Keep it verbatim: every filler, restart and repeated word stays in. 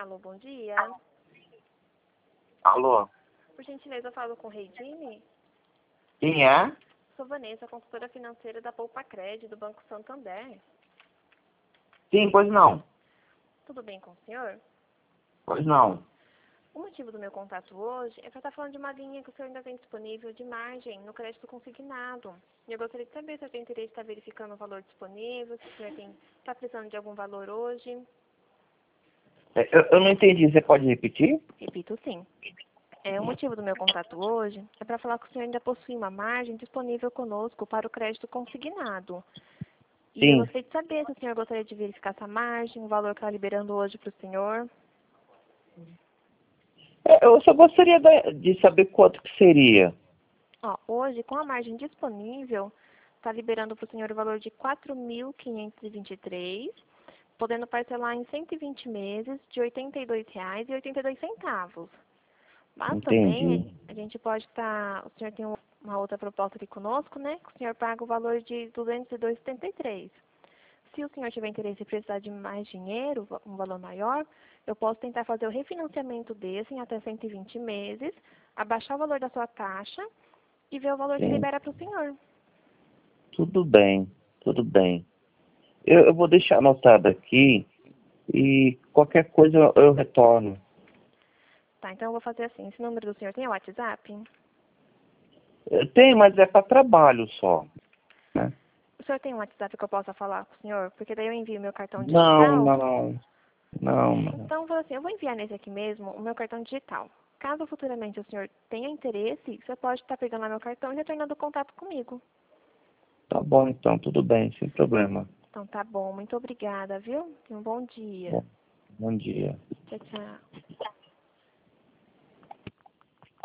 Alô, bom dia. Alô? Por gentileza, eu falo com o Reidine. Quem é? Sou Vanessa, consultora financeira da Poupa Crédito, do Banco Santander. Sim, pois não. Tudo bem com o senhor? Pois não. O motivo do meu contato hoje é para estar falando de uma linha que o senhor ainda tem disponível de margem no crédito consignado. E eu gostaria de saber se o senhor tem interesse em estar verificando o valor disponível, se o senhor está precisando de algum valor hoje. É, Eu, eu não entendi. Você pode repetir? Repito, sim. É, o motivo do meu contato hoje é para falar que o senhor ainda possui uma margem disponível conosco para o crédito consignado. E eu Sim. gostaria de saber se o senhor gostaria de verificar essa margem, o valor que está liberando hoje para o senhor. É, Eu só gostaria da- de saber quanto que seria. Ó, hoje, com a margem disponível, está liberando para o senhor o valor de quatro mil quinhentos e vinte e três reais, podendo parcelar em cento e vinte meses de oitenta e dois reais e oitenta e dois centavos. Mas Entendi. também a gente pode estar, o senhor tem uma outra proposta aqui conosco, né? Que o senhor paga o valor de duzentos e dois reais e setenta e três centavos. Se o senhor tiver interesse em precisar de mais dinheiro, um valor maior, eu posso tentar fazer o refinanciamento desse em até cento e vinte meses, abaixar o valor da sua taxa e ver o valor que Sim. libera para o senhor. Tudo bem. Tudo bem. Eu, eu vou deixar anotado aqui e qualquer coisa eu, eu retorno. Tá, então eu vou fazer assim. Esse número do senhor tem o WhatsApp? Eu tenho, mas é para trabalho só. Né? O senhor tem um WhatsApp que eu possa falar com o senhor? Porque daí eu envio meu cartão Não, digital. não. Não, não. Então, eu vou assim, eu vou enviar nesse aqui mesmo o meu cartão digital. Caso futuramente o senhor tenha interesse, você pode estar pegando lá meu cartão e retornando o contato comigo. Tá bom, então. Tudo bem, sem problema. Então tá bom, muito obrigada, viu? Tenha um bom dia. Bom, bom dia. Tchau, tchau.